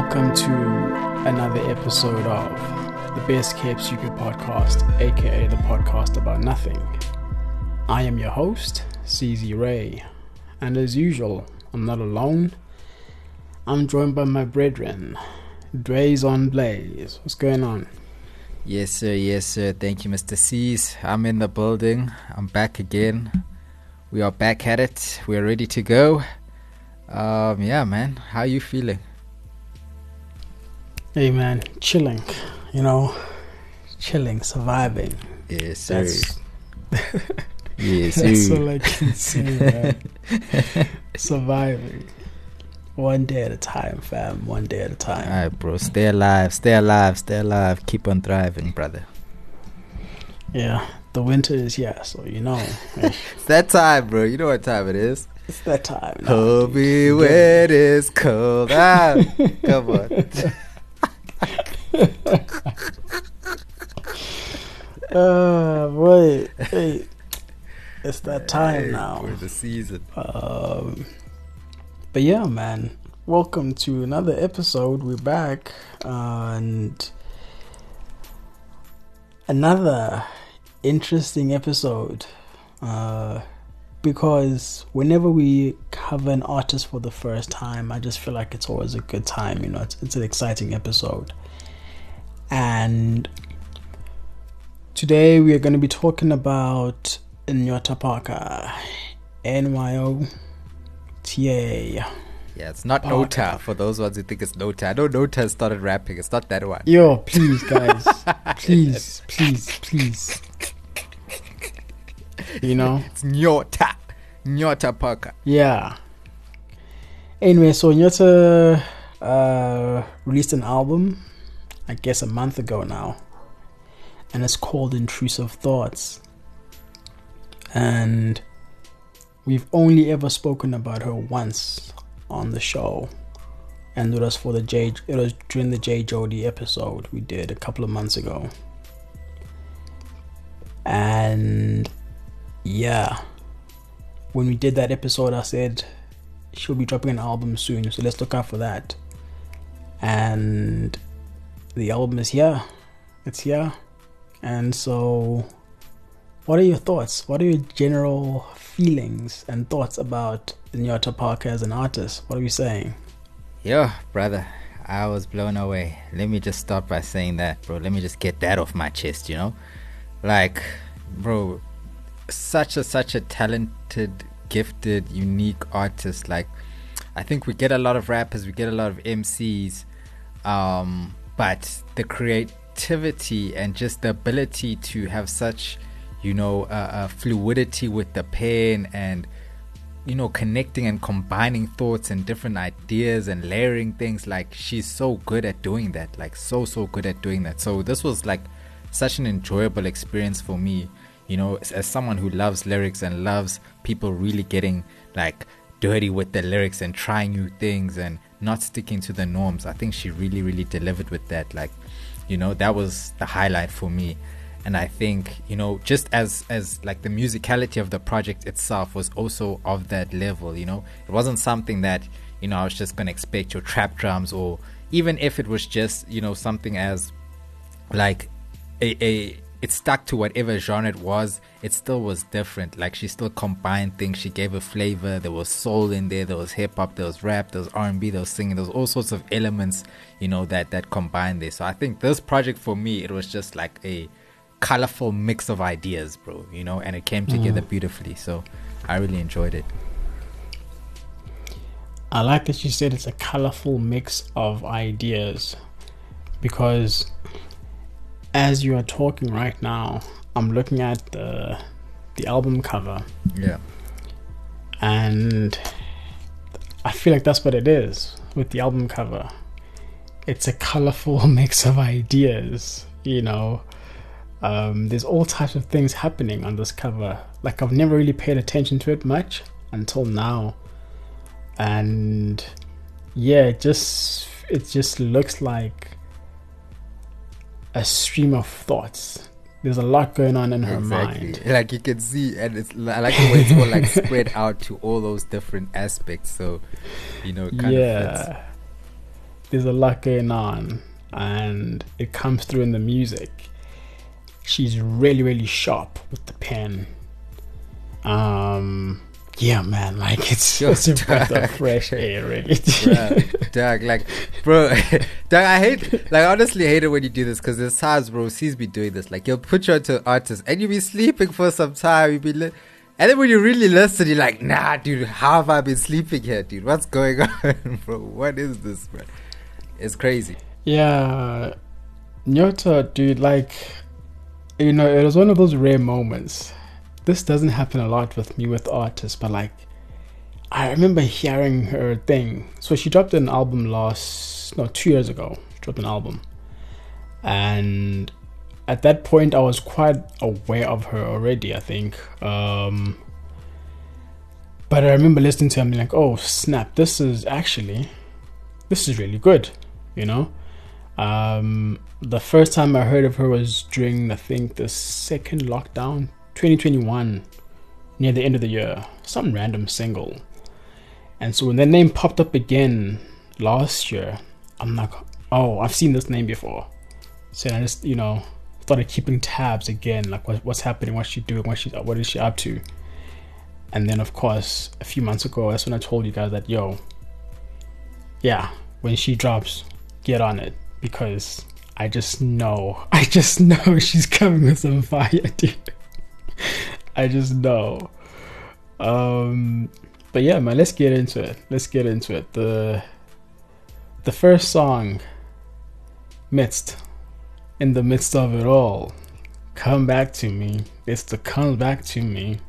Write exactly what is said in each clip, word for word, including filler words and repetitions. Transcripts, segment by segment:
welcome to another episode of the Best Kept Secret Podcast, aka the podcast about nothing. I am your host, C Z Ray, and as usual, I'm not alone. I'm joined by my brethren, Dre's on Blaze. What's going on? Yes, sir. Yes, sir. Thank you, Mister C's. I'm in the building. I'm back again. We are back at it. We're ready to go. Um, yeah, man. How you feeling? Hey, man. Chilling. You know, chilling, surviving. Yes, sir. That's, yes, that's sir. all I can say, man. Surviving. One day at a time, fam. One day at a time. All right, bro. Stay alive. Stay alive. Stay alive. Keep on thriving, brother. Yeah, the winter is here, so you know. It's that time, bro. You know what time it is. It's that time. now, Hold dude. me when it's cold out. Come on. Uh, boy, hey, it's that time Hey, now. for the season. Um, but yeah, man, welcome to another episode. We're back, uh, and another interesting episode. Uh, because whenever we cover an artist for the first time, I just feel like it's always a good time. You know, it's, it's an exciting episode. And today we are going to be talking about Nyota Parker, N Y O T A. Yeah, it's not Oh, Nota for those ones who think it's Nota. I know Nota has started rapping. It's not that one. Yo, please, guys, please, please, please. You know, It's Nyota. Nyota Parker. yeah. Anyway, so Nyota uh, released an album, I guess a month ago now, and it's called Intrusive Thoughts. And we've only ever spoken about her once on the show, and it was for the J. It was during the J. Jody episode we did a couple of months ago. And yeah, when we did that episode, I said she'll be dropping an album soon, so let's look out for that. And the album is here. It's here. And so, what are your thoughts? What are your general feelings and thoughts about Nyota Parker as an artist? What are we saying? Yo, brother, I was blown away. Let me just start by saying that, bro. Let me just get that off my chest, you know? Like, bro, such a, such a talented, gifted, unique artist. Like, I think we get a lot of rappers, we get a lot of M Cs, um, but the creativity and just the ability to have such, you know, uh, uh, fluidity with the pen and, you know, connecting and combining thoughts and different ideas and layering things. Like, she's so good at doing that. Like, so, so good at doing that. So this was like such an enjoyable experience for me, you know, as, as someone who loves lyrics and loves people really getting like dirty with the lyrics and trying new things and not sticking to the norms. I think she really, really delivered with that. Like, you know, that was the highlight for me. And I think, you know, just as as like the musicality of the project itself was also of that level. You know, it wasn't something that, you know, I was just gonna expect your trap drums, or even if it was just, you know, something as like a, a it stuck to whatever genre it was. It still was different. Like, she still combined things. She gave a flavor. There was soul in there, there was hip-hop, there was rap, there was R and B, there was singing, there was all sorts of elements, you know, that that combined there. So I think this project for me, it was just like a colorful mix of ideas, bro, you know, and it came together mm. beautifully. So I really enjoyed it. I like that you said it's a colorful mix of ideas, because as you are talking right now, I'm looking at the the album cover. Yeah. And I feel like that's what it is with the album cover. It's a colorful mix of ideas, you know. Um, there's all types of things happening on this cover. Like, I've never really paid attention to it much until now. And yeah, it just it just looks like a stream of thoughts. There's a lot going on in her exactly. mind. Like, you can see, and it's I like the way it's all like spread out to all those different aspects. So, you know, it kind yeah. of fits. there's a lot going on, and it comes through in the music. She's really, really sharp with the pen. Um, yeah, man, like it's, Yo, it's a breath dog. of fresh air, really. Bruh, dog, like, bro, dog, I hate, like, honestly hate it when you do this, because there's times, bro, sees me doing this. Like, you'll put you onto an artist, and you'll be sleeping for some time, you'll be, li- and then when you really listen, you're like, nah, dude, how have I been sleeping here, dude? What's going on, bro? What is this, bro? It's crazy. Yeah, Nyota, dude, like, you know, it was one of those rare moments. This doesn't happen a lot with me with artists, but like, I remember hearing her thing. So she dropped an album last, no, two years ago. She dropped an album. And at that point, I was quite aware of her already, I think. Um, but I remember listening to her and being like, oh, snap, this is actually, this is really good, you know? Um, the first time I heard of her was during, I think, the second lockdown, twenty twenty-one, near the end of the year, some random single. And so when that name popped up again last year, I'm like, oh, I've seen this name before. So I just, you know, started keeping tabs again, like what, what's happening, what's she doing, what she, what is she up to. And then of course, a few months ago, that's when I told you guys that, yo, yeah, when she drops, get on it, because I just know, I just know she's coming with some fire, dude. I just know. Um, but yeah, man, let's get into it. Let's get into it. The the first song, Midst, in the midst of it all, come back to me. It's the come back to me.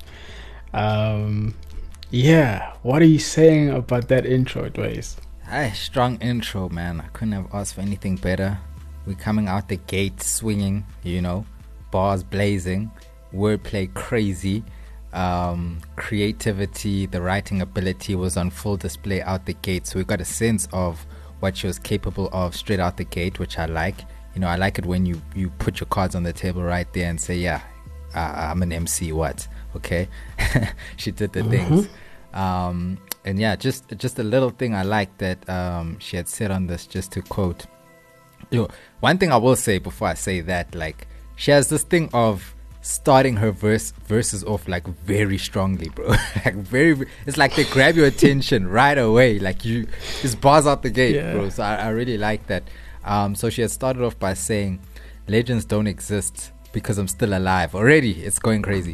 Um, yeah, what are you saying about that intro, Dways? Hey, strong intro, man. I couldn't have asked for anything better. We're coming out the gate swinging, you know, bars blazing, wordplay crazy, um, creativity, the writing ability was on full display out the gate. So we got a sense of what she was capable of straight out the gate, which I like. You know, I like it when you, you put your cards on the table right there and say, yeah, uh, I'm an M C, what? Okay. She did the mm-hmm. things. Um, and yeah, just just a little thing I like that um, she had said on this, just to quote. You know, one thing I will say before I say that, like, she has this thing of starting her verse verses off like very strongly, bro. Like very, it's like they grab your attention right away. Like you just bars out the gate, yeah. bro. So I, I really like that. Um, so she had started off by saying, "Legends don't exist because I'm still alive." Already, it's going crazy.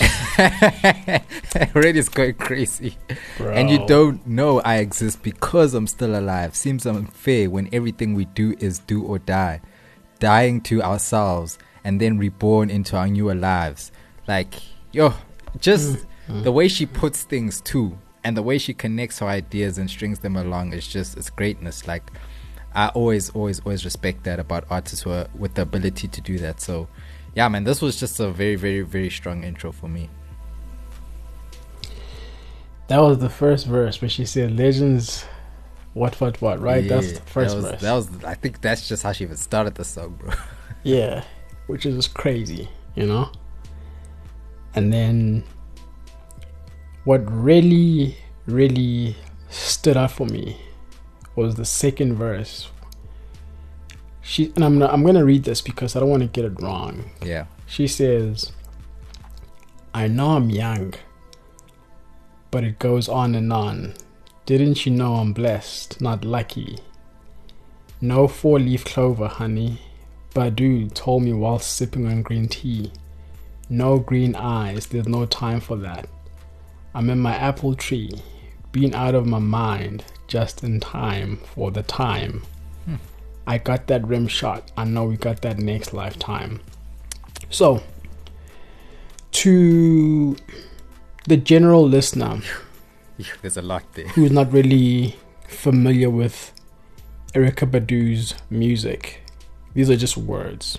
Already, it's going crazy. Bro. And you don't know I exist because I'm still alive. Seems unfair when everything we do is do or die, dying to ourselves and then reborn into our newer lives. Like, yo, just mm-hmm. the way she puts things too, and the way she connects her ideas and strings them along is just, it's greatness. Like, I always, always, always respect that about artists who are with the ability to do that. So, yeah, man, this was just a very, very, very strong intro for me. That was the first verse where she said, "Legends, what, what, what," right? Yeah, that's the first that was, verse. That was, I think that's just how she even started the song, bro. Yeah, which is just crazy, you know? And then what really, really stood out for me was the second verse. She and I'm I'm gonna read this because I don't want to get it wrong. Yeah. She says, "I know I'm young, but it goes on and on. Didn't you know I'm blessed, not lucky? No four-leaf clover, honey. Badu told me while sipping on green tea. No green eyes, there's no time for that. I'm in my apple tree, being out of my mind, just in time for the time. Hmm. I got that rim shot. I know we got that next lifetime." So, to the general listener, there's a lot there, who's not really familiar with Erykah Badu's music, these are just words.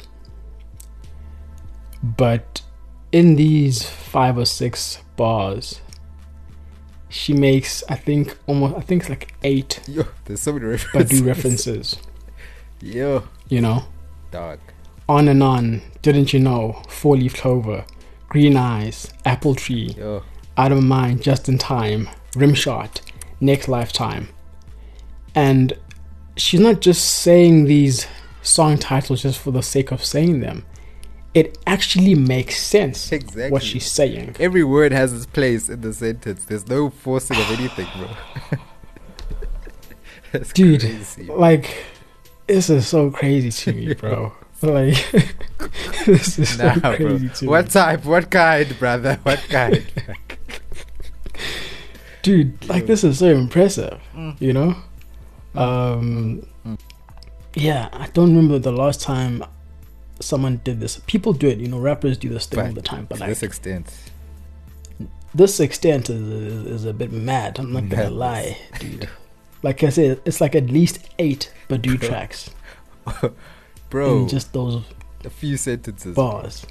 But in these five or six bars, she makes, I think, almost, I think it's like eight Yo, there's so many references. Badu references. Yo. You know? Dog. On and on. Didn't you know? Four-leaf clover. Green eyes. Apple tree. Yo. Out of mind, just in time. Rim shot. Next lifetime. And she's not just saying these song titles just for the sake of saying them. It actually makes sense. Exactly what she's saying. Every word has its place in the sentence. There's no forcing of anything, bro. That's Dude, crazy. Like, this is so crazy to me, bro. Like, this is Nah, so crazy bro. to What me. type? What kind, brother? What kind? Dude, like, this is so impressive, Mm. you know? Um, Mm. yeah, I don't remember the last time someone did this. People do it, you know, rappers do this thing But all the time, but to like, this extent, this extent is, is, is a bit mad. I'm not gonna Madness. lie, dude. Like I said, it's like at least eight Badu Bro. tracks bro, in just those a few sentences. bars.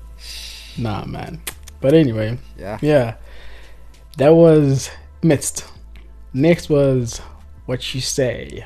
Nah, man. But anyway, Yeah. yeah, that was Midst. Next was What You Say.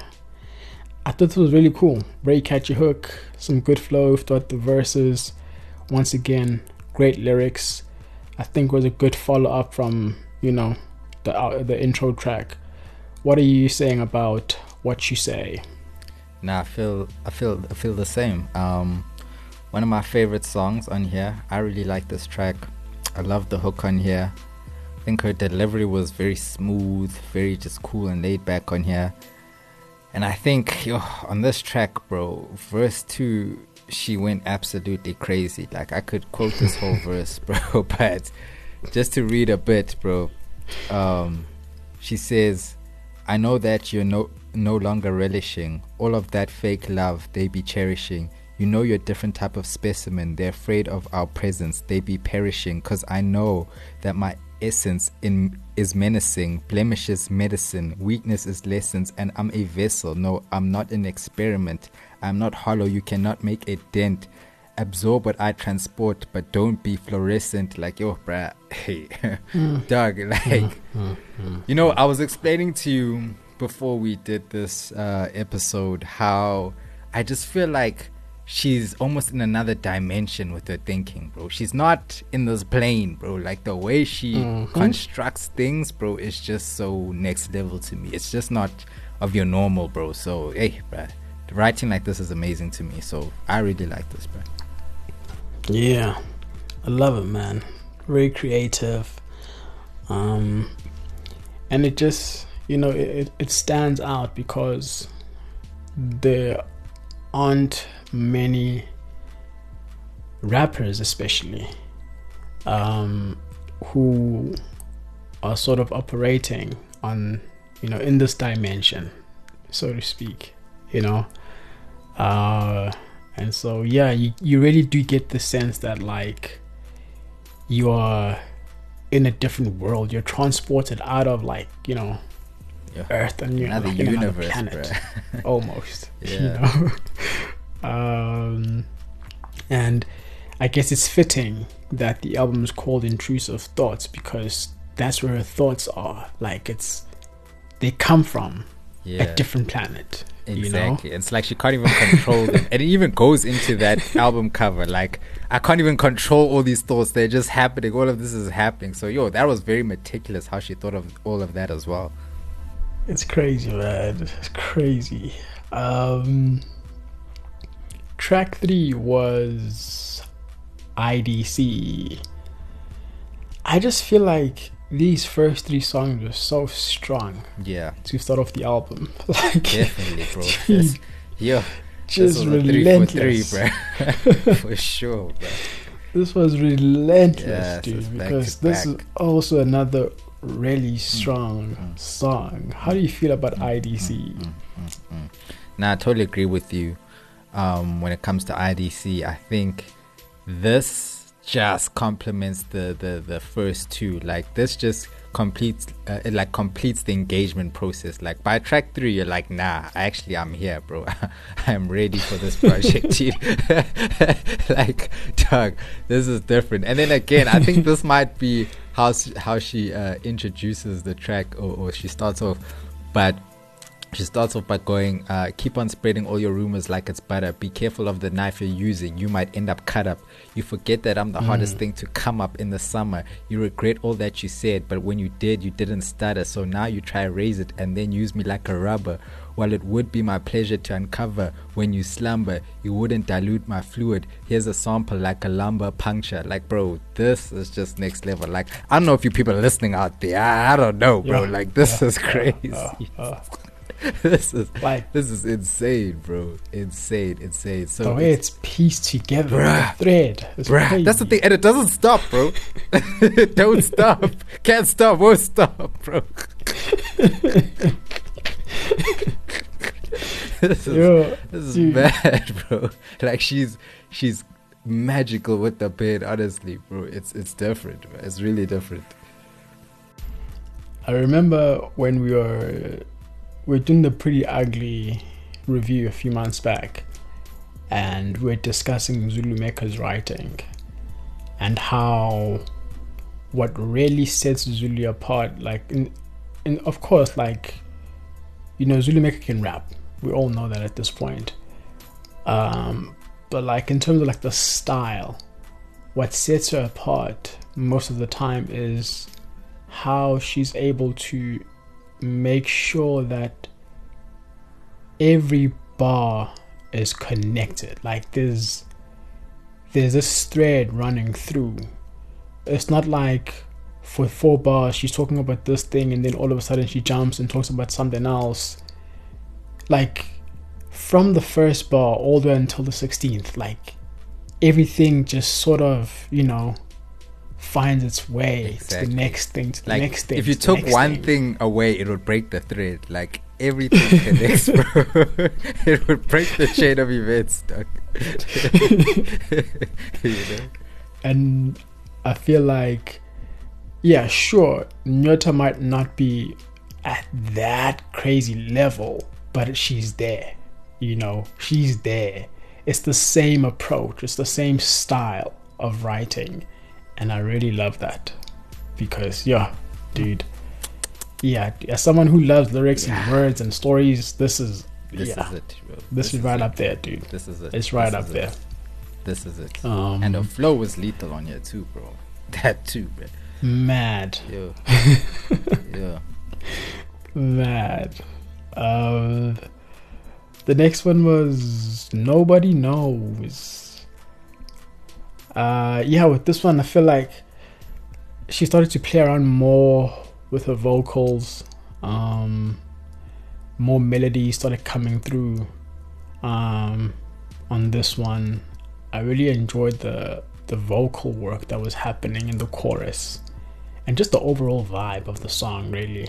I thought it was really cool. Very catchy hook, some good flow throughout the verses. Once again, great lyrics. I think it was a good follow up from, you know, the uh, the intro track. What are you saying about What You Say? Nah, I feel, I feel, I feel the same. Um, one of my favorite songs on here. I really like this track. I love the hook on here. I think her delivery was very smooth, very just cool and laid back on here. And I think yo, on this track, bro, verse two, she went absolutely crazy. Like, I could quote this whole verse, bro, but just to read a bit, bro. Um, she says, I know that you're no no longer relishing all of that fake love they be cherishing. You know you're a different type of specimen. They're afraid of our presence. They be perishing. Cause I know that my essence in is menacing. Blemishes medicine. Weakness is lessons. And I'm a vessel. No, I'm not an experiment. I'm not hollow. You cannot make a dent. Absorb what I transport, but don't be fluorescent. Like, yo, bruh, hey, Mm. dog, like, Mm, mm, mm. you know, I was explaining to you before we did this uh, episode how I just feel like she's almost in another dimension with her thinking, bro. She's not in this plane, bro. Like, the way she Mhm. constructs things, bro, is just so next level to me. It's just not of your normal, bro. So, hey, bruh, writing like this is amazing to me. So, I really like this, bro. Yeah, I love it, man. Very creative. Um, and it just, you know, it, it stands out because there aren't many rappers, especially, um, who are sort of operating on, you know, in this dimension, so to speak, you know. Uh, and so, yeah, you, you really do get the sense that, like, you are in a different world. You're transported out of, like, you know, Yeah. Earth, and you're Another like in another universe, planet, bruh. almost. Yeah. You know? um, and I guess it's fitting that the album is called Intrusive Thoughts because that's where her thoughts are. Like, it's they come from Yeah. a different planet. Exactly. You know? It's like she can't even control them. And it even goes into that album cover. Like, I can't even control all these thoughts. They're just happening. All of this is happening. So, yo, that was very meticulous how she thought of all of that as well. It's crazy, man. It's crazy. Um, track three was I D C. I just feel like these first three songs were so strong Yeah. to start off the album. Like, Definitely, bro. dude, This, yo, this just was a three for three, relentless. bro. For sure, bro. This was relentless, Yes, it's dude. back Because to this back. is also another really strong mm. song. How do you feel about I D C? Mm, mm, mm. Now, I totally agree with you. Um, when it comes to I D C, I think this just complements the, the, the first two. Like, this just completes uh, it like completes the engagement process. Like, by track three, you're like, nah, actually, I'm here, bro. I'm ready for this project, dude. Like, dog, this is different. And then again, I think this might be how s- how she uh, introduces the track, or, or she starts off, but she starts off by going, uh, keep on spreading all your rumors like it's butter. Be careful of the knife you're using. You might end up cut up. You forget that I'm the Mm. hardest thing to come up in the summer. You regret all that you said, but when you did, you didn't stutter. So now you try raise it and then use me like a rubber. While it would be my pleasure to uncover when you slumber, you wouldn't dilute my fluid. Here's a sample like a lumbar puncture. Like, bro, this is just next level. Like, I don't know if you people are listening out there. I, I don't know, bro. Yeah, like, this yeah, is crazy. Uh, uh, uh. this is like this is insane, bro. Insane, insane. So the way it's, it's pieced together, bruh, the thread. Bruh, that's the thing, and it doesn't stop, bro. It don't stop. Can't stop. Won't stop, bro. this is, Yo, this is mad, bro. Like she's she's magical with the pen. Honestly, bro, it's it's different. Bro. It's really different. I remember when we were. We're doing the Pretty Ugly review a few months back, and we're discussing Zulumeka's writing and how what really sets Zulu apart, like, in, in, of course, like, you know, Zulumeka can rap. We all know that at this point. Um, but like in terms of like the style, what sets her apart most of the time is how she's able to make sure that every bar is connected. Like there's there's this thread running through. It's not like for four bars she's talking about this thing and then all of a sudden she jumps and talks about something else. Like from the first bar all the way until the sixteenth, like everything just sort of, you know, finds its way exactly. to the next thing, to the like, next thing. If you took one thing. thing away, it would break the thread. Like everything connects, bro. It would break the chain of events, dog. You know? And I feel like, yeah, sure, Nyota might not be at that crazy level, but she's there. You know, she's there. It's the same approach. It's the same style of writing. And I really love that because, yeah, dude, yeah, as someone who loves lyrics yeah. and words and stories, this is, this yeah, is it, bro. This, this is, is right it. up there, dude. This is it. It's right this up there. It. This is it. Um, and the flow was lethal on here too, bro. That too, bro. Mad. Yo. Yeah. Mad. Um, the next one was Nobody Knows. Uh, yeah, with this one, I feel like she started to play around more with her vocals. Um, more melody started coming through um, on this one. I really enjoyed the the vocal work that was happening in the chorus and just the overall vibe of the song, really.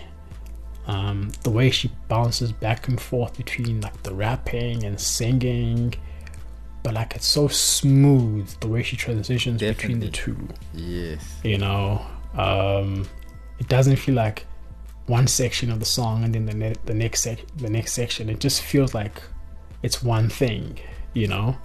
Um, the way she bounces back and forth between like the rapping and singing, but like it's so smooth the way she transitions Definitely. between the two. Yes. You know, um, it doesn't feel like one section of the song and then the ne- the next sec- the next section. It just feels like it's one thing. You know,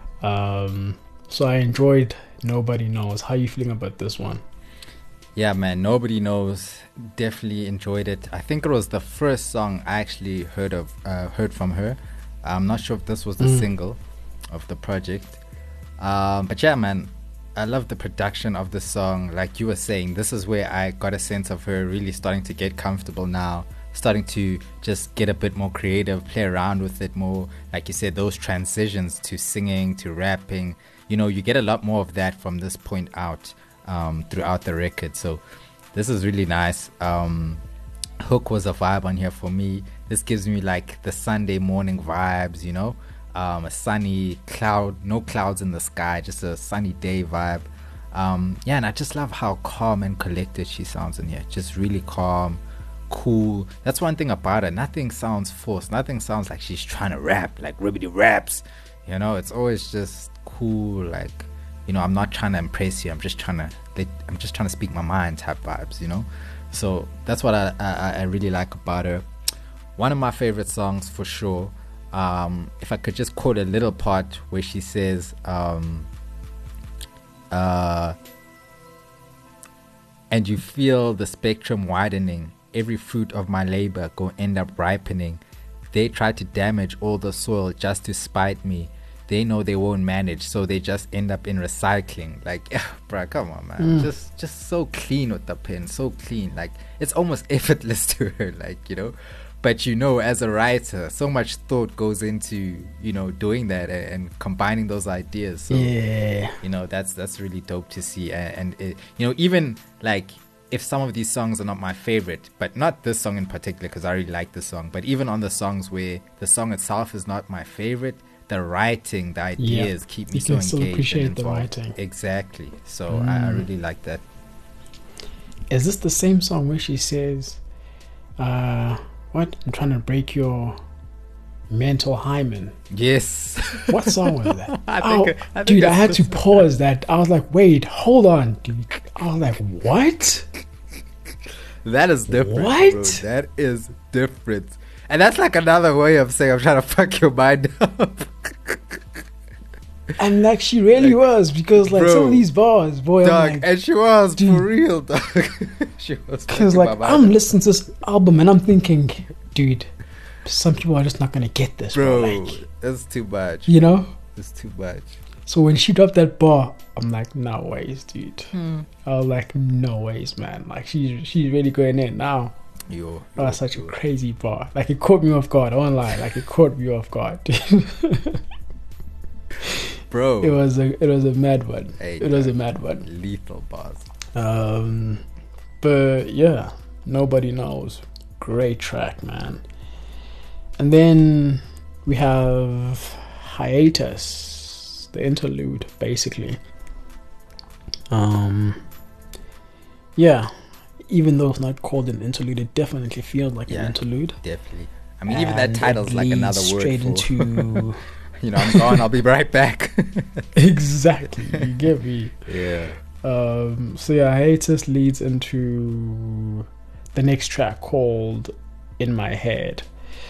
um, so I enjoyed Nobody Knows. How are you feeling about this one? Yeah, man, Nobody Knows. Definitely enjoyed it. I think it was the first song I actually heard of, uh, heard from her. I'm not sure if this was the mm. single of the project, um, but yeah, man, I love the production of the song. Like you were saying, this is where I got a sense of her really starting to get comfortable now, starting to just get a bit more creative, play around with it more. Like you said, those transitions to singing, to rapping, you know, you get a lot more of that from this point out um, throughout the record. So this is really nice. Um, hook was a vibe on here for me. This gives me like the Sunday morning vibes, you know, um, a sunny cloud, no clouds in the sky, just a sunny day vibe. Um, yeah, and I just love how calm and collected she sounds in here. Just really calm, cool. That's one thing about her. Nothing sounds forced. Nothing sounds like she's trying to rap, like Ribbity raps. You know, it's always just cool. Like, you know, I'm not trying to impress you. I'm just trying to, let, I'm just trying to speak my mind type vibes. You know, so that's what I, I I really like about her. One of my favorite songs for sure. Um, if I could just quote a little part where she says, um, uh, and you feel the spectrum widening, every fruit of my labor go end up ripening. They try to damage all the soil just to spite me. They know they won't manage, so they just end up in recycling. Like, yeah, bro, come on, man. Mm. Just just so clean with the pen, so clean. Like, it's almost effortless to her, like, you know. but you know, as a writer, so much thought goes into, you know, doing that and, and combining those ideas. So, yeah, you know, that's that's really dope to see. And, and it, you know, even like if some of these songs are not my favorite, but not this song in particular because I really like the song, but even on the songs where the song itself is not my favorite, the writing, the ideas yeah. keep me you so can still engaged. appreciate and the involved. writing. Exactly. So Mm. I, I really like that. Is this the same song where she says, uh, what? I'm trying to break your mental hymen. Yes. What song was that? I oh, think, I think dude, I that's had the to song. pause that. I was like, wait, hold on, dude. I was like, what? That is different. What? Bro. That is different. And that's like another way of saying I'm trying to fuck your mind up. And like, she really Like, was, because like bro, some of these bars, boy, Dog, I'm like, and she was dude. for real, dog. She was because fucking like my I'm mind up. listening to this album and I'm thinking, dude, some people are just not gonna get this, bro. Bro, Like, that's too much. you know. It's too much. So when she dropped that bar, I'm like, no ways, dude. Hmm. I was like, no ways, man. Like she's she's really going in now. Yo, yo, Oh, that's such yo. a crazy bar. Like it caught me off guard. I won't lie. Like it caught me off guard. Bro. It was a it was a mad one. Hey, It was a dog. mad one. Lethal bars. Um, but yeah, Nobody Knows. Great track, man. And then we have Hiatus, the interlude, basically. Um, yeah, even though it's not called an interlude, it definitely feels like Yeah. an interlude. Definitely. I mean, even that And title's it like another leads word straight for, into you know, I'm gone, I'll be right back. exactly. You get me. Yeah. Um, so yeah, Hiatus leads into the next track called In My Head.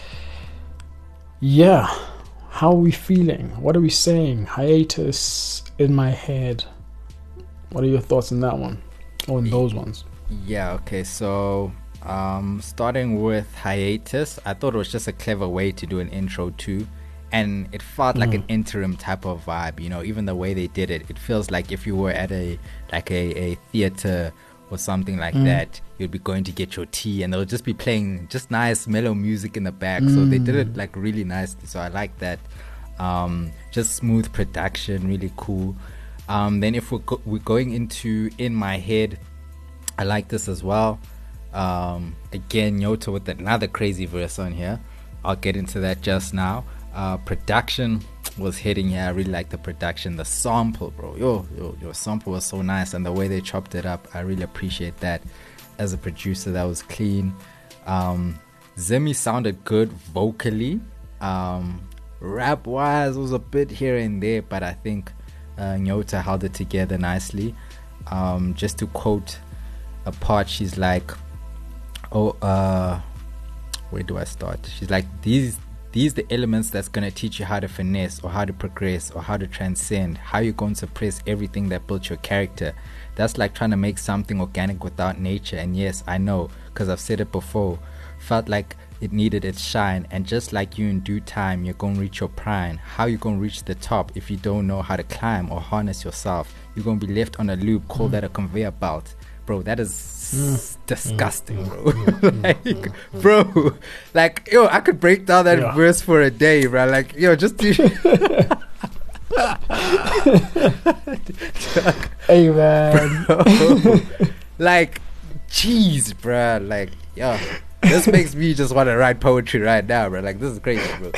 Yeah, how are we feeling? What are we saying? Hiatus, In My Head. What are your thoughts on that one? Or on those ones? Yeah, okay, so um, starting with Hiatus, I thought it was just a clever way to do an intro too. And it felt like Mm. an interim type of vibe, you know, even the way they did it. It feels like if you were at a like a, a theater or something like Mm. that, you'd be going to get your tea and they'll just be playing just nice mellow music in the back. So they did it Mm. like really nicely. So I like that. Um, just smooth production, really cool. Um, then if we're, go- we're going into In My Head, I like this as well. Um, again, Nyota with another crazy verse on here. I'll get into that just now. Uh, production was hitting here. I really like the production. The sample, bro. Yo, yo, your sample was so nice. And the way they chopped it up, I really appreciate that. As a producer, that was clean. Um, Zimmy sounded good vocally. Um, rap-wise, was a bit here and there, but I think uh, Nyota held it together nicely. Um, just to quote a part, she's like, oh, uh, where do I start? She's like, these these the elements that's going to teach you how to finesse or how to progress or how to transcend, how you're going to suppress everything that built your character. That's like trying to make something organic without nature. And yes, I know, because I've said it before, felt like it needed its shine. And just like you, in due time, you're going to reach your prime. How you going to reach the top if you don't know how to climb or harness yourself? You're going to be left on a loop. Call mm. that a conveyor belt. Bro, that is mm. disgusting, bro. Like, bro, like, yo, I could break down that yeah. verse for a day, bro. Like, yo, just do. Hey, man. Bro, like, jeez, bro. Like, yo, this makes me just want to write poetry right now, bro. Like, this is crazy, bro.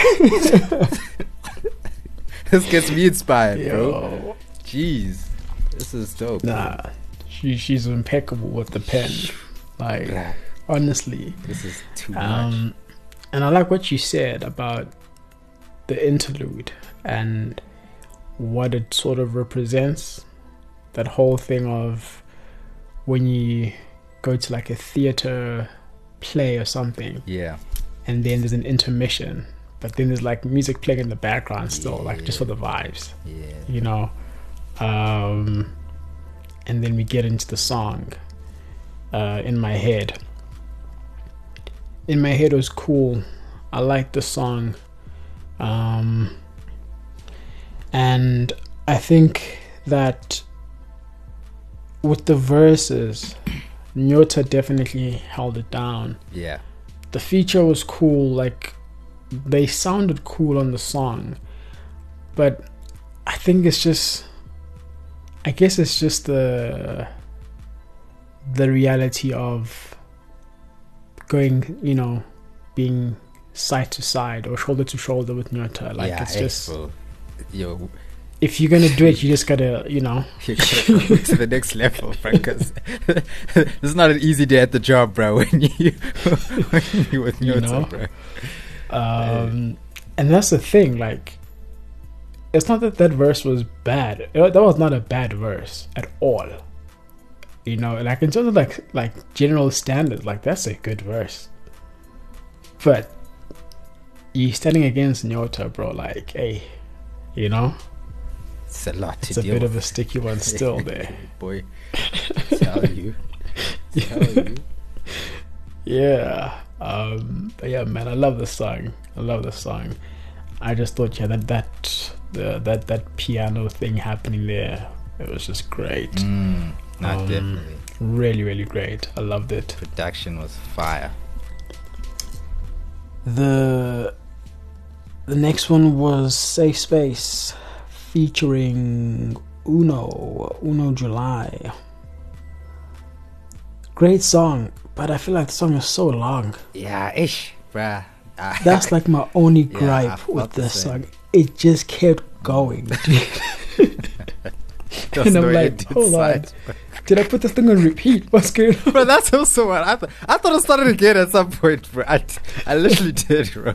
This gets me inspired, yo. bro. Jeez, this is dope. Nah. Bro. She, she's impeccable with the pen. Like, honestly. This is too um, much. And I like what you said about the interlude and what it sort of represents. That whole thing of when you go to like a theater play or something. Yeah. And then there's an intermission. But then there's like music playing in the background still, yeah. like just for the vibes. Yeah. You know? Um... And then we get into the song. Uh, In My Head. In My Head was cool. I liked the song. Um, and I think that with the verses, Nyota definitely held it down. Yeah. the feature was cool. Like, they sounded cool on the song, but I think it's just, I guess it's just the the reality of going, you know, being side to side or shoulder to shoulder with Nyota. Like, yeah, it's hey, just, bro. Yo, if you're gonna do it, you just gotta, you know, you gotta go to the next level, bro. Because this is not an easy day at the job, bro. When you when you with Nyota, You know? bro. Um, and that's the thing. Like, it's not that that verse was bad. It- that was not a bad verse at all. You know, like in terms of like like general standards, like that's a good verse. But you standing against Nyota, bro. Like, hey, you know, It's a lot to it's a deal bit with. of a sticky one still there. Boy, tell you, tell you. Yeah. Um, but yeah, man, I love the song. I love the song. I just thought, yeah, that that the that that piano thing happening there, it was just great. Mm, not Um, definitely. Really, really great. I loved it. Production was fire. The the next one was Safe Space featuring Uno, Uno July. Great song, but I feel like the song is so long. Yeah, ish, bruh. Uh, That's like my only Yeah, I gripe felt with the this same. song. It just kept going. there's and I'm no like, end in hold on. sight. Did I put this thing on repeat? What's going on? Bro, that's also what I thought. I thought it started again at some point, bro. I, I literally did, bro.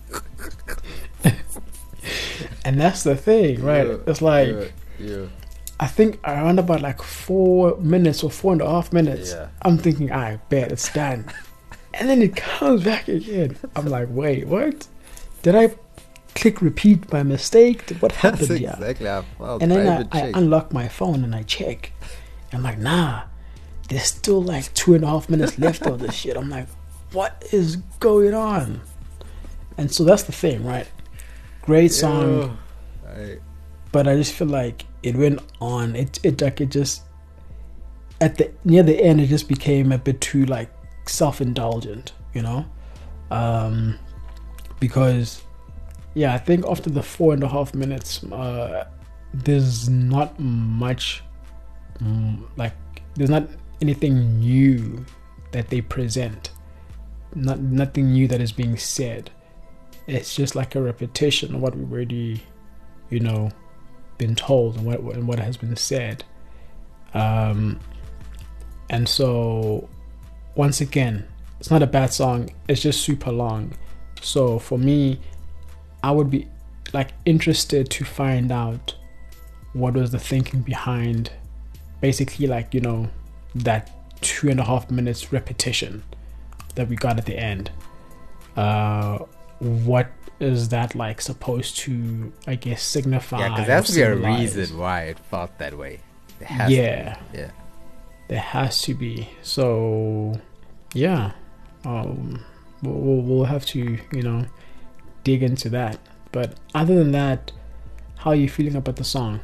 And that's the thing, right? Yeah, It's like, yeah, yeah. I think around about like four minutes or four and a half minutes, Yeah. I'm thinking, I bet it's done. And then it comes back again. I'm like, wait, what? Did I click repeat by mistake? What That's happened here? exactly how I felt. And then Private I, I check. unlock my phone and I check. I'm like, nah, there's still like two and a half minutes left of this shit. I'm like, what is going on? And so that's the thing, right? Great song, Yo, I- but I just feel like it went on. It it like it just at the near the end, it just became a bit too like self-indulgent, you know, um, because yeah, I think after the four and a half minutes, uh, there's not much, mm, like there's not anything new that they present. Not nothing new that is being said. It's just like a repetition of what we've already, you know, been told and what and what has been said. Um, and so, once again, it's not a bad song. It's just super long. So for me, I would be like interested to find out what was the thinking behind, basically, like, you know, that two and a half minutes repetition that we got at the end. Uh, what is that like supposed to, I guess, signify? yeah, because or there has to be a symbolize? reason why it felt that way. There has Yeah, To be. Yeah. there has to be. So, yeah, um, we'll, we'll we'll have to, you know, dig into that. But other than that, how are you feeling about the song?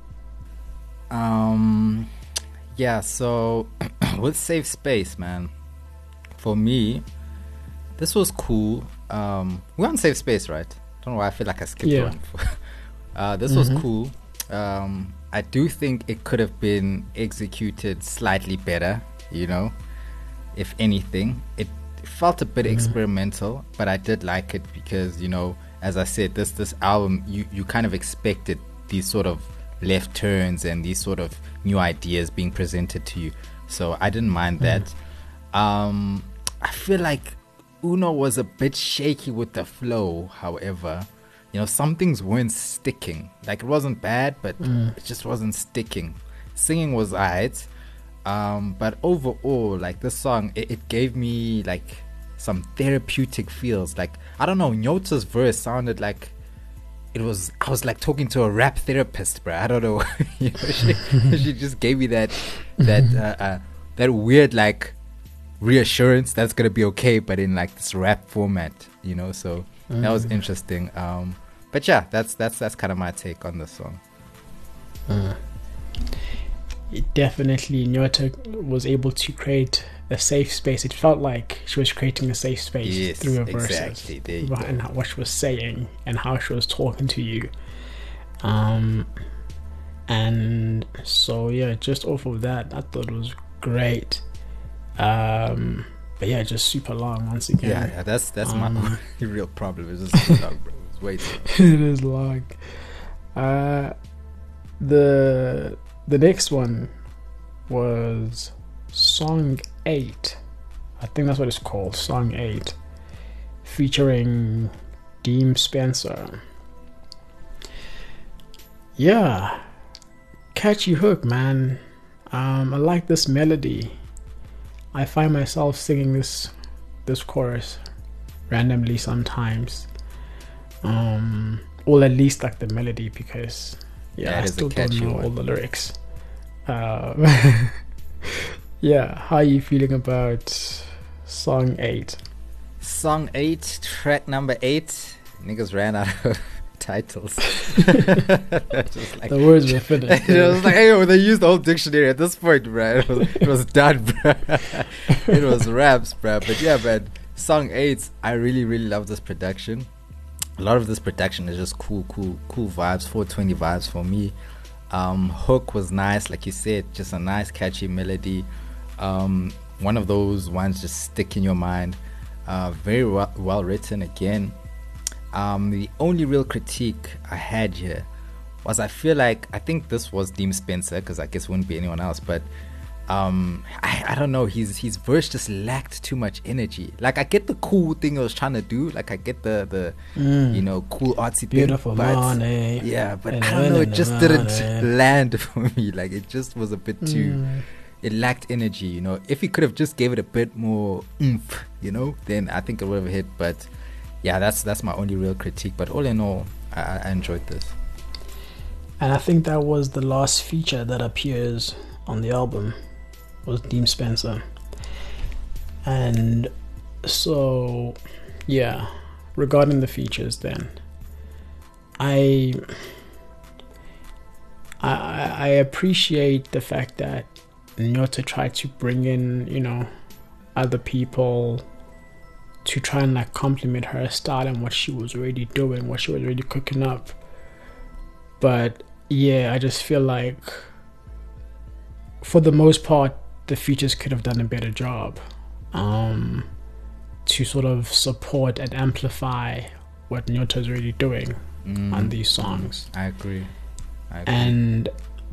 Um, yeah, so with Safe Space, man, for me, this was cool. Um, we're on Safe Space, right? Don't know why I feel like I skipped Yeah. one. uh, this Mhm. was cool. Um, I do think it could have been executed slightly better, you know, if anything. It felt a bit Mhm. experimental, but I did like it because, you know, as I said, this this album, you, you kind of expected these sort of left turns and these sort of new ideas being presented to you. So I didn't mind that. Um, I feel like Uno was a bit shaky with the flow, however. You know, some things weren't sticking. Like, it wasn't bad, but Mm. it just wasn't sticking. Singing was alright. Um, but overall, like, this song, it, it gave me, like, some therapeutic feels. Like, I don't know, Nyota's verse sounded like it was, I was like talking to a rap therapist, bro. I don't know. You know, she, she just gave me that, that, uh, uh, that weird, like, reassurance that's gonna be okay, but in like this rap format, you know. So that was Mm. interesting. Um, but yeah, that's that's that's kind of my take on the song. It definitely, Nyota was able to create a safe space. It felt like she was creating a safe space yes, through her verses, exactly. There you right, go. and what she was saying and how she was talking to you. Um, and so yeah, just off of that, I thought it was great. Um, but yeah, just super long once again. Yeah, yeah that's that's um, my real problem. It's just too long, bro. It's way too long. It is long. Uh, the the next one was Song Eight. I think that's what it's called, Song Eight, featuring Deem Spencer. Yeah, catchy hook, man. Um, I like this melody. I find myself singing this this chorus randomly sometimes, um, or at least like the melody, because yeah, yeah I still don't know one. all the lyrics. Uh, yeah, how are you feeling about Song Eight? Song Eight, track number eight. Niggas ran out of titles. Like, the words were finished. It was like, hey, they used the whole dictionary at this point, bro. It was, it was done, bro. It was raps, bro. But yeah, man, Song Eight, I really, really love this production. A lot of this production is just cool, cool, cool vibes, four twenty vibes for me. Um, hook was nice, like you said, just a nice, catchy melody. Um, one of those ones just stick in your mind. Uh, very well, well written again. Um, the only real critique I had here was I feel like, I think this was Deem Spencer, because I guess it wouldn't be anyone else, but um, I, I don't know, his his verse just lacked too much energy. Like, I get the cool thing I was trying to do, like I get the, the Mm. you know, cool artsy Beautiful thing, but money. yeah, but And I don't know, it just didn't money. land for me. Like, it just was a bit too, Mm. it lacked energy, you know. If he could have just gave it a bit more oomph, you know, then I think it would have hit. But yeah, that's that's my only real critique. But all in all, I, I enjoyed this. And I think that was the last feature that appears on the album, was Deem Spencer. And so, yeah, regarding the features then, I I, I appreciate the fact that Nyota tried to bring in, you know, other people to try and like complement her style and what she was already doing, what she was already cooking up. But yeah, I just feel like for the most part the features could have done a better job um, to sort of support and amplify what Nyota's already doing Mm, on these songs. I agree. I agree. And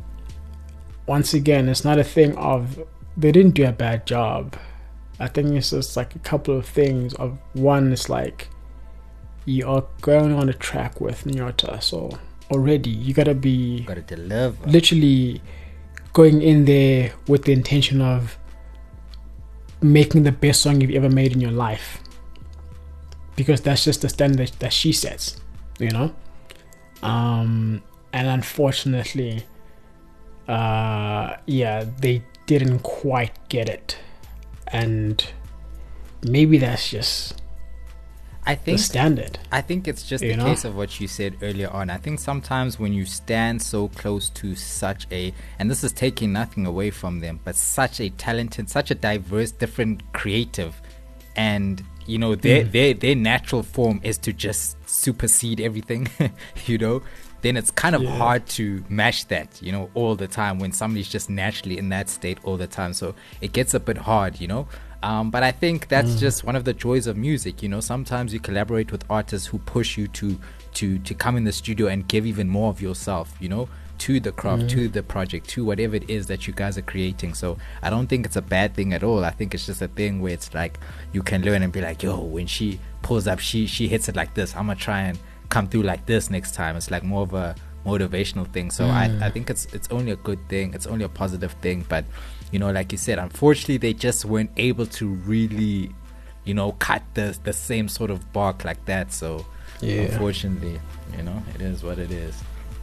once again, it's not a thing of they didn't do a bad job. I think it's just like a couple of things. Of one, it's like you are going on a track with Nyota, so already you gotta be Gotta deliver. literally going in there with the intention of making the best song you've ever made in your life, because that's just the standard that she sets, you know. Um, and unfortunately, uh, yeah, they didn't quite get it, and maybe that's just I think the standard. I think it's just You the know? case of what you said earlier on. I think sometimes when you stand so close to such a, and this is taking nothing away from them, but such a talented, such a diverse, different creative, and you know their Mm. their their natural form is to just supersede everything, you know. Then it's kind of Yeah. hard to match that, you know, all the time when somebody's just naturally in that state all the time. So it gets a bit hard, you know. Um, but I think that's Mm. just one of the joys of music, you know. Sometimes you collaborate with artists who push you to to to come in the studio and give even more of yourself, you know, to the craft, Mm. to the project, to whatever it is that you guys are creating. So I don't think it's a bad thing at all. I think it's just a thing where it's like you can learn and be like, yo, when she pulls up, she she hits it like this, I'm gonna try and come through like this next time. It's like more of a motivational thing. So Mm. I, I think it's it's only a good thing, it's only a positive thing. But you know, like you said, unfortunately they just weren't able to really, you know, cut the the same sort of bark like that. So Yeah. unfortunately, you know, it is what it is.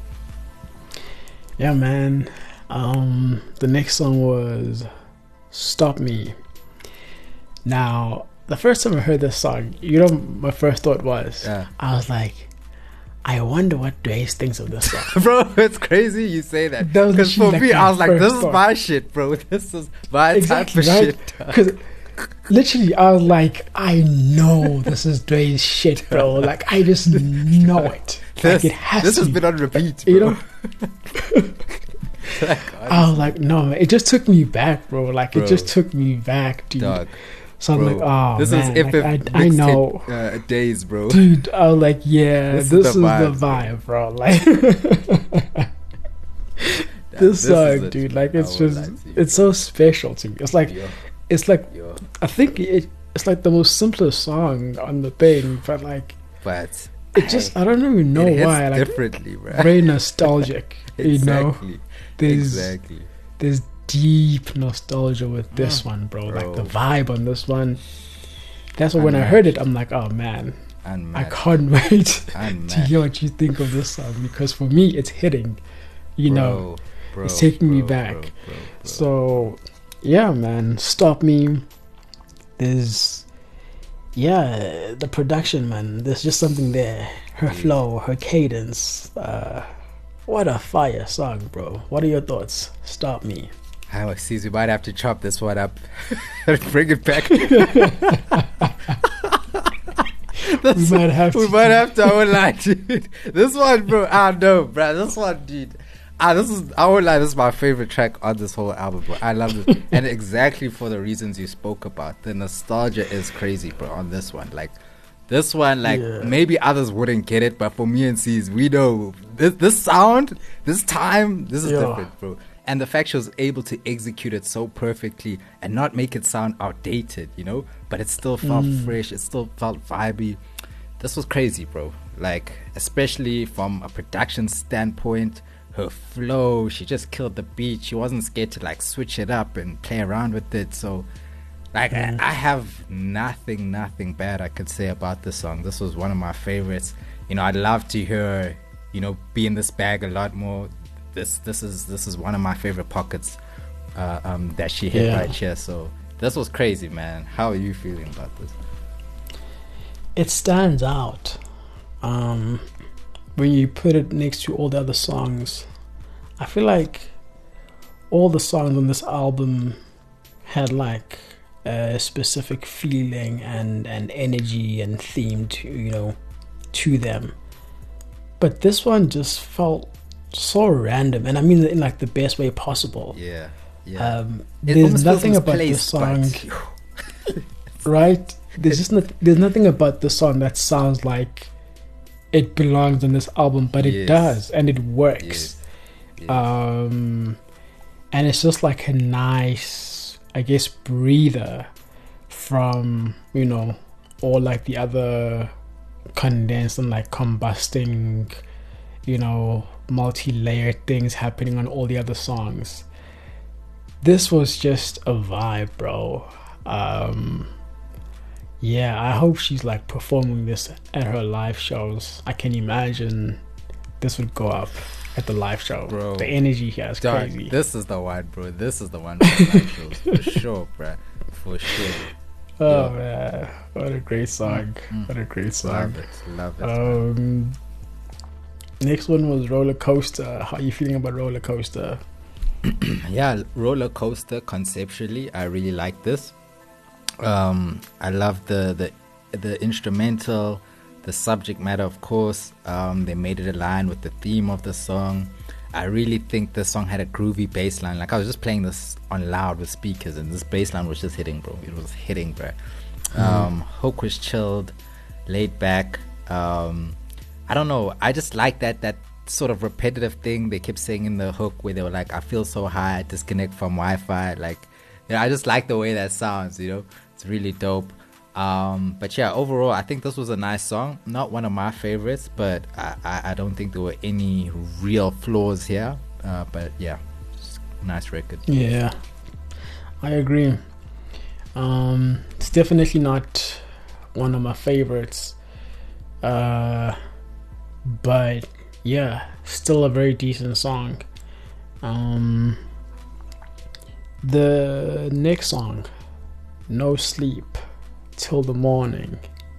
Yeah, man. Um, the next song was Stop Me. Now, the first time I heard this song, you know, my first thought was, Yeah. I was like, I wonder what Dwayne thinks of this song. Bro, it's crazy you say that. That was Because for literally me, like I my was like, first this is thought. my shit, bro. This is my Exactly, type of right? shit. Because literally, I was like, I know this is Dre's shit, bro. Like, I just know it. This, like, it has this to has be. been on repeat, bro. You know? Like, I was like, no, man. It just took me back, bro. Like, Bro. it just took me back, dude. dog, so I'm bro. like, oh, this man. is Like, if I, it I know. Uh, days, bro. Dude, I was like, yeah, This this, is is, the the vibes, vibe, bro. Like, That- this is song, it. dude. Like, I it's won't just, lie to you, it's so special to me. It's like, Yo, it's like, yo. I think it, it's like the most simplest song on the thing, but like, But it just, I don't even know it hits why. Like, differently, bro. very nostalgic, you know? Exactly. There's, Exactly. there's deep nostalgia with this Mm, one, bro. Like, bro. the vibe on this one. That's why when I heard it, I'm like, oh man, I Unmatched. can't wait to Unmatched. hear what you think of this song, because for me it's hitting, you know. Bro, it's taking me bro, back. bro, bro, bro. So yeah, man, Stop Me. There's, yeah, the production, man, there's just something there. Her flow, her cadence, uh what a fire song, bro. What are your thoughts? Stop Me. I see, we might have to chop this one up and bring it back. We might have we to might have to. I won't lie, dude. This one, bro. I know, bro. This one, dude. Ah, this is. I won't lie. This is my favorite track on this whole album, bro. I love it, and exactly for the reasons you spoke about. The nostalgia is crazy, bro. On this one, like this one, like Yeah. maybe others wouldn't get it, but for me and C's, we know this. This sound, this time, this is Yeah. different, bro. And the fact she was able to execute it so perfectly and not make it sound outdated, you know, but it still felt Mm. fresh, it still felt vibey. This was crazy, bro. Like, especially from a production standpoint, her flow, she just killed the beat. She wasn't scared to like switch it up and play around with it. So, like, Mm. I, I have nothing, nothing bad I could say about this song. This was one of my favorites. You know, I'd love to hear her, you know, be in this bag a lot more. This this is this is one of my favorite pockets uh, um, that she hit Yeah. right here. So this was crazy, man. How are you feeling about this? It stands out um, when you put it next to all the other songs. I feel like all the songs on this album had like a specific feeling and, and energy and theme to, you know, to them. But this one just felt so random, and I mean in like the best way possible. Yeah, yeah. Um, It there's almost feels nothing about this misplaced, song, but- right? There's just not, there's nothing about the song that sounds like it belongs on this album, but it Yes. does, and it works. Yes, yes. Um, and it's just like a nice, I guess, breather from, you know, all like the other condensed and like combusting, you know, multi-layered things happening on all the other songs. This was just a vibe, bro. Um, yeah, I hope she's like performing this at her live shows. I can imagine this would go up at the live show, Bro. The energy here is Dog, crazy. this is the one, bro. This is the one for the live shows, for sure, bro. For sure. Oh Yeah. man, what a great song! Mm. What a great song! Love it, love it. Um, next one was Roller Coaster. How are you feeling about Roller Coaster? Yeah, Roller Coaster conceptually, I really like this. Um, I love the the the instrumental, the subject matter, of course. Um, they made it align with the theme of the song. I really think the song had a groovy bass line. Like, I was just playing this on loud with speakers, and this bass line was just hitting, bro. It was hitting, bro. Um, hook was chilled, laid back. Um, I don't know. I just like that that sort of repetitive thing they kept saying in the hook, where they were like, "I feel so high, I disconnect from Wi-Fi." Like, you know, I just like the way that sounds. You know, it's really dope. Um, but yeah, overall, I think this was a nice song. Not one of my favorites, but I, I, I don't think there were any real flaws here. Uh, but yeah, it's a nice record. Yeah, I agree. Um, it's definitely not one of my favorites. Uh, but yeah, still a very decent song. Um, the next song, No Sleep Till the Morning.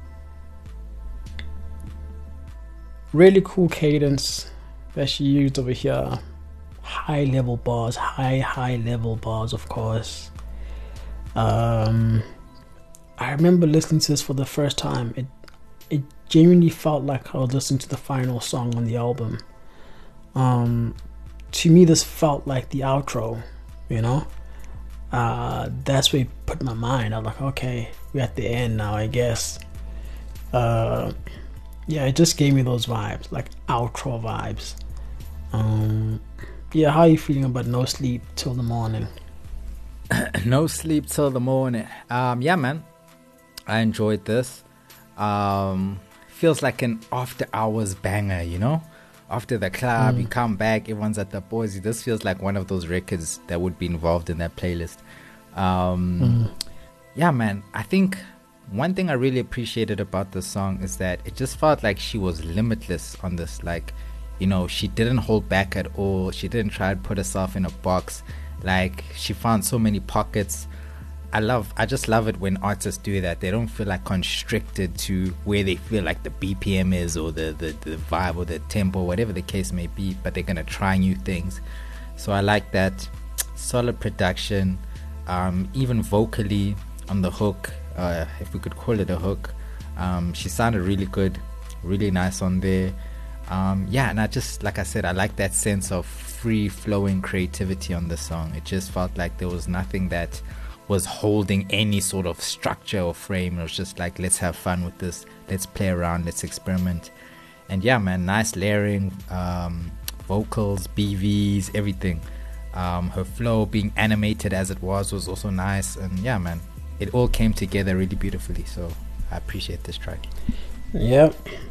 Really cool cadence that she used over here. High level bars, high, high level bars, of course. Um, I remember listening to this for the first time. It it genuinely felt like I was listening to the final song on the album. Um, to me, this felt like the outro, you know? Uh, that's where it put my mind. I was like, okay, we're at the end now, I guess. Uh, yeah, it just gave me those vibes, like outro vibes. Um, yeah, how are you feeling about No Sleep Till the Morning? No Sleep Till the Morning. Um, yeah, man. I enjoyed this. Um, feels like an after hours banger, you know? After the club, mm. you come back, everyone's at the boys. This feels like one of those records that would be involved in that playlist. Um, mm. Yeah, man. I think one thing I really appreciated about this song is that it just felt like she was limitless on this. Like, you know, she didn't hold back at all. She didn't try to put herself in a box. Like, she found so many pockets. I love, I just love it when artists do that. They don't feel like constricted to where they feel like the B P M is, or the, the, the vibe, or the tempo, whatever the case may be, but they're going to try new things. So I like that. Solid production, um, even vocally on the hook, uh, if we could call it a hook. Um, she sounded really good, really nice on there. Um, yeah, and I just, like I said, I like that sense of free-flowing creativity on the song. It just felt like there was nothing that was holding any sort of structure or frame. It was just like, let's have fun with this, let's play around, let's experiment. And yeah, man, nice layering, um, vocals, B Vs, everything. Um, her flow being animated as it was was also nice. And yeah, man, it all came together really beautifully. So I appreciate this track. Yep.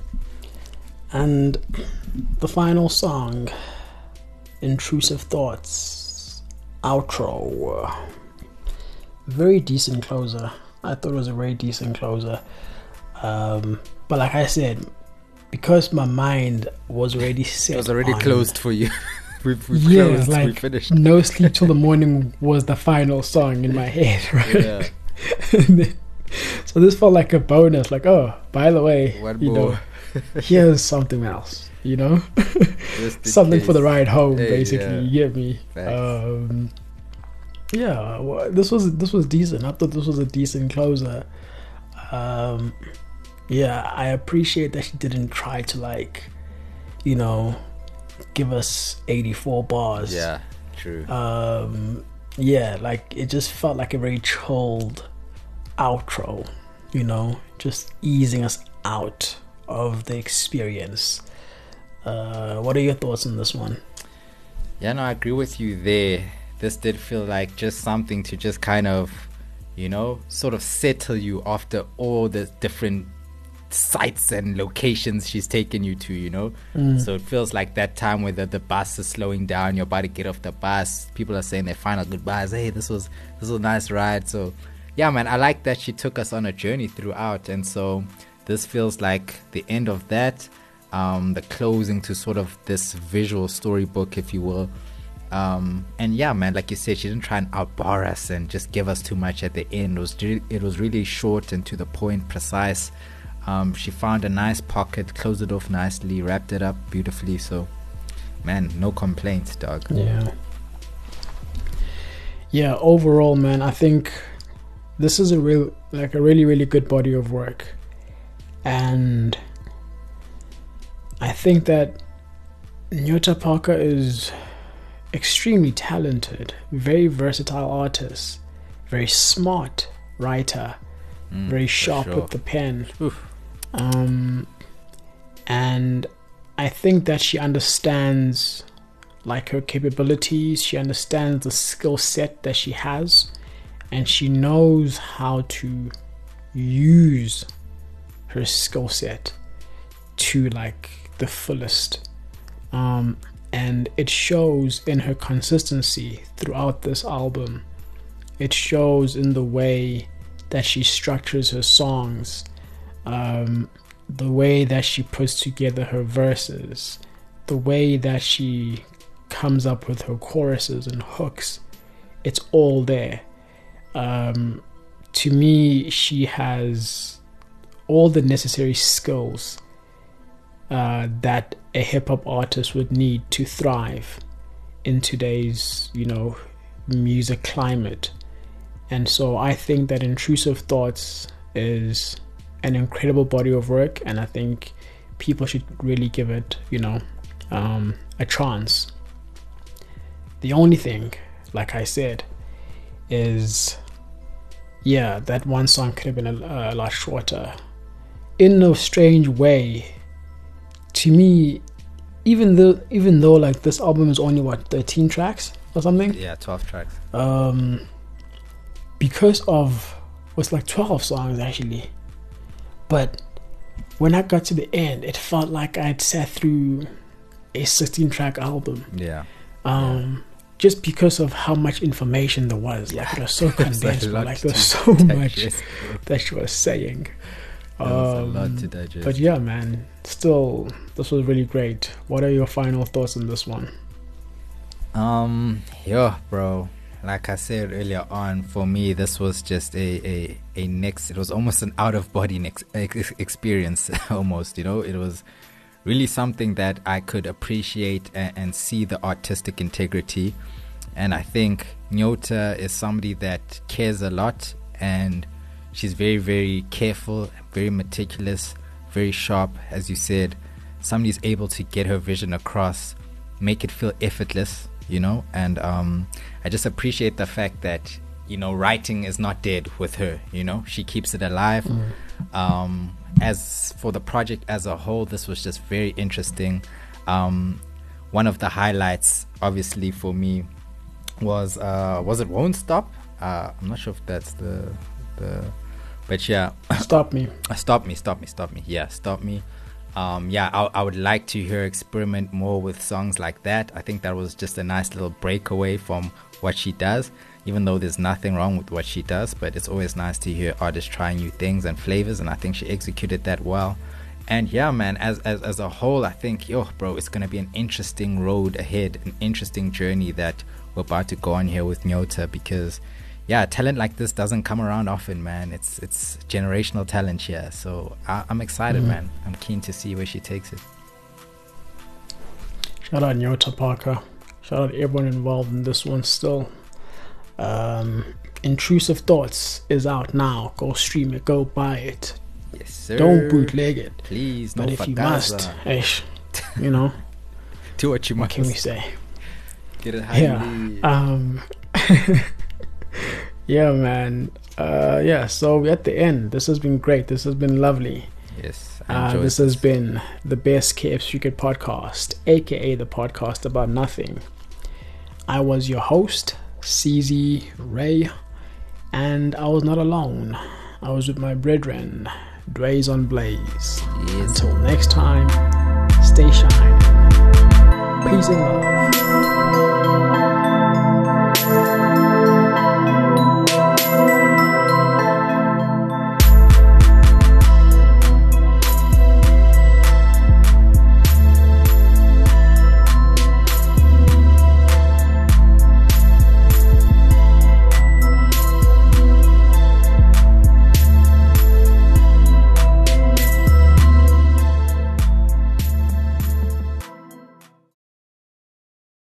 And the final song, Intrusive Thoughts, outro. Very decent closer. I thought it was a very decent closer. Um, but like I said, because my mind was already set. It was already on, closed for you. we've, we've yeah, closed, like we finished. No Sleep Till the Morning was the final song in my head, right? Yeah. then, so this felt like a bonus. Like, oh, by the way, One you more. know, here's something else. You know, something case. for the ride home. Hey, basically, yeah. you get me. Thanks. Um, yeah, well, this was this was decent. I thought this was a decent closer. Um, yeah, I appreciate that she didn't try to, like, you know, give us eighty-four bars. Yeah, true. Um, yeah, like it just felt like a very chilled outro. You know, just easing us out of the experience. Uh, what are your thoughts on this one? Yeah, no, I agree with you there. This did feel like just something to just kind of, you know, sort of settle you after all the different sites and locations she's taken you to, you know. Mm. So it feels like that time where the, the bus is slowing down, you're about to get off the bus, people are saying their final goodbyes. Hey, this was this was a nice ride. So yeah, man, I like that she took us on a journey throughout, and so this feels like the end of that. Um, the closing to sort of this visual storybook, if you will. Um, and yeah, man, like you said, she didn't try and outbar us and just give us too much at the end. It was, re- it was really short and to the point, precise. Um, she found a nice pocket, closed it off nicely, wrapped it up beautifully. So, man, no complaints, dog. Yeah. Yeah, overall, man, I think this is a real, like a really, really good body of work. And I think that Nyota Parker is extremely talented, very versatile artist, very smart writer, mm, very sharp sure. with the pen. Um, and I think that she understands, like, her capabilities. She understands the skill set that she has, and she knows how to use her skill set to, like, the fullest. Um, and it shows in her consistency throughout this album. It shows in the way that she structures her songs, um, the way that she puts together her verses, the way that she comes up with her choruses and hooks. It's all there. Um, to me, she has all the necessary skills uh, that a hip-hop artist would need to thrive in today's, you know, music climate. And so I think that Intrusive Thoughts is an incredible body of work, and I think people should really give it, you know, um, a chance. The only thing, like I said, is yeah, that one song could have been a, a lot shorter. In a strange way, to me, even though even though like this album is only what thirteen tracks or something, Yeah, twelve tracks. um, because of was like twelve songs actually, but when I got to the end, it felt like I'd sat through a sixteen track album. Yeah. Um, just because of how much information there was. Like it was so There's a condensed, lot but like there's to so much digest, bro. that she was saying. There was Um, a lot to digest. But yeah, man, still, this was really great. What are your final thoughts on this one? Um, yeah, bro. Like I said earlier on, for me, this was just a a, a next. It was almost an out of body next ex- experience, almost. You know, it was really something that I could appreciate and, and see the artistic integrity. And I think Nyota is somebody that cares a lot, and she's very, very careful, very meticulous, very sharp, as you said. Somebody's able to get her vision across, make it feel effortless, you know. And um, I just appreciate the fact that, you know, writing is not dead with her, you know. She keeps it alive. Mm. Um, as for the project as a whole, this was just very interesting. Um, one of the highlights, obviously, for me was, uh, was it Won't Stop? Uh, I'm not sure if that's the, the but yeah. Stop Me. Stop Me, Stop Me, Stop Me. Yeah, Stop Me. Um, yeah, I, I would like to hear her experiment more with songs like that. I think that was just a nice little breakaway from what she does, even though there's nothing wrong with what she does, but it's always nice to hear artists try new things and flavors, and I think she executed that well. And yeah, man, as as, as a whole, I think, yo, bro, it's going to be an interesting road ahead, an interesting journey that we're about to go on here with Nyota, because yeah, talent like this doesn't come around often, man. It's it's generational talent here. So I, I'm excited, mm-hmm. man. I'm keen to see where she takes it. Shout out Nyota Parker. Shout out everyone involved in this one still. Um, Intrusive Thoughts is out now. Go stream it. Go buy it. Yes, sir. Don't bootleg it. Please, no. But if fagaza. you must, hey, you know, do what you must. What can we say? Get it highly. Yeah. Um, yeah, man. Uh, yeah. So we're at the end. This has been great. This has been lovely. Yes. Uh, this has been the best K F Street podcast, aka the podcast about nothing. I was your host, C Z Ray, and I was not alone. I was with my brethren, Dways on Blaze. Yes. Until next time, stay shining. Peace and love.